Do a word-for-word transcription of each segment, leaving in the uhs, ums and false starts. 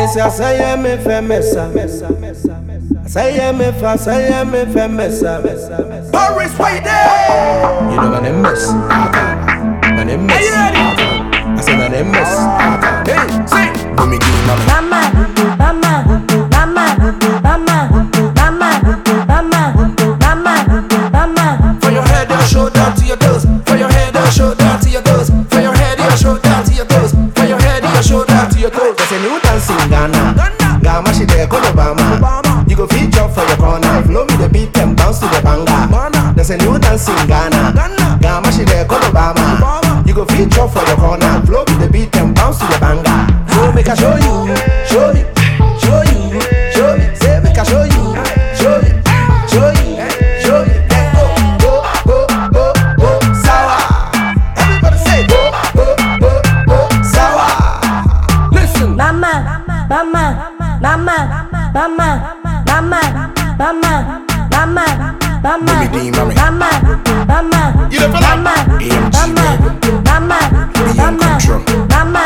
say I say me femesa. Say me fa, say me femesa. Paris, wait there. You know my name is. My name is. I say my name is. Hey, say. Let me give mama. Mama, mama, mama, mama, mama, mama, mama, mama. For your head, your shoulder to your toes. For your head, your shoulder to your toes. For your head, your shoulder to your toes. For your head, your shoulder to your toes. There's a new dance in Ghana. Ghana, she there, call Obama. You go feature for your corner. Flow me the beat and bounce to the banga. There's a new dance in Ghana. Ghana, she there, call Obama. You go feature for your corner. Flow me the beat and bounce to the banga. So make I show you, show me, show you, show me. Say make I show you, show me, show you, show me. Go, go, go, go, go, sour. Everybody say go, go, go, go, sour. Listen, Mama, mama, mama, mama, mama, mama, mama, mama, Baby D, mommy. mama, mama, You don't feel like mama, A M G, mama, mama, mama, control. mama.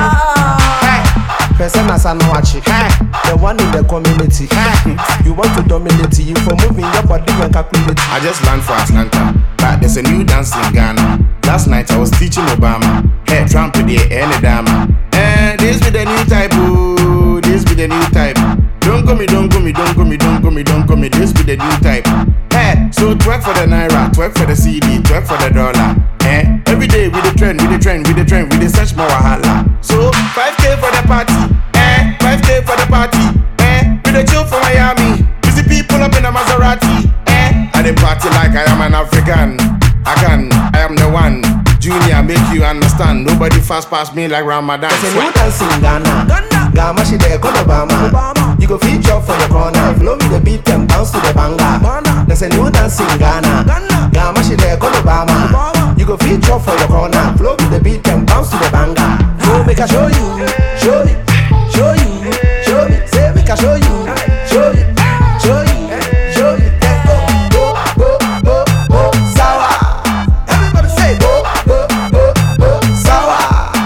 person as I know watch it. The one in the community. You want to dominate you for moving your body and calculate. I just landed for Atlanta, but there's a new dance in Ghana. Last night I was teaching Obama. Hey, Trump today, any dama. And this be the new type, oh, this be the new type. Don't call me, don't call me, don't call me, don't call me, don't call me. This be the new type. Hey, so twerk for the naira, twerk for the C D, twerk for the dollar. Eh, every day we the trend, we the trend, we the trend, we the search more wahala. So five K for the party, eh, five K for the party, eh, we the chill for Miami. Busy people up in a Maserati, eh, I the party like I am an African. I can, I am the one. Junior, make you understand. Nobody fast pass me like Ramadan. There's a new dance in Ghana. Ghana, she there, call Obama. You go feature for your corner. Flow me the beat and bounce to the banga. There's a new dance in Ghana. Ghana, she there, call Obama. You go feature for your corner. Flow me the beat and bounce to the banga. So make I show you, show me, show you, show me. Say make I show you, show you, show you, show you. Go, go, go, go, go, sour. Everybody say go, go, go, go, sour.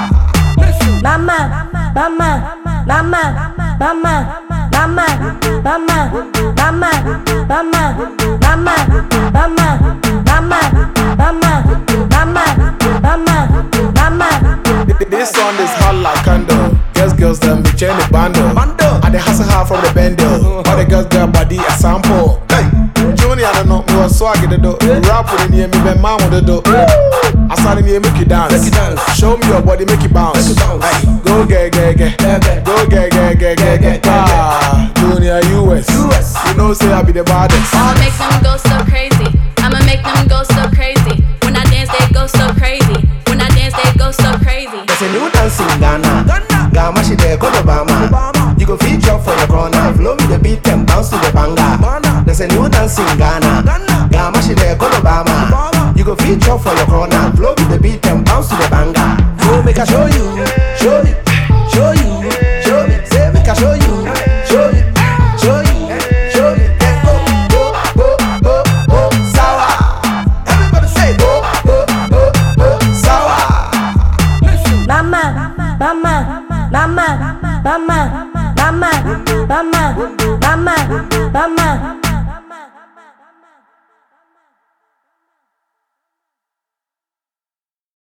Mama, mama, mama, mama, mama, mama, mama, mama, mama, mama, mama, mama, mama, mama, mama. This song is hot like candle. Girls, girls, them be chain the bundle. And they hustle hard from the bundle. All the girls, their body a sample. Hey, Junior, I don't know, me was swag the do. Rap with the near me, my mom with the do. I saw the near make you dance. Show me your body, make you bounce. Hey, go get, get, get, go get, get, get, get, get. Ah, Junior U S. You know, say I be the baddest. I'll make them go so crazy. I'ma make them go so crazy. When I dance, they go so crazy. When I dance, they go so crazy. There's a new dance in Ghana. Ghana, she there, call Obama. You go feature for your corner. Flow me the beat and bounce to the banga. There's a new dance in Ghana. Ghana, she there, call Obama. You go feature for your corner. Flow me the beat and bounce to the banga. So make I show you, show me, show you, show me. Say make I show you, show me, show you, show me. Go, go, go, go, go, sour. Everybody say go, go, go, go, sour. Mama, mama, mama, mama, mama, mama, mama, mama, mama.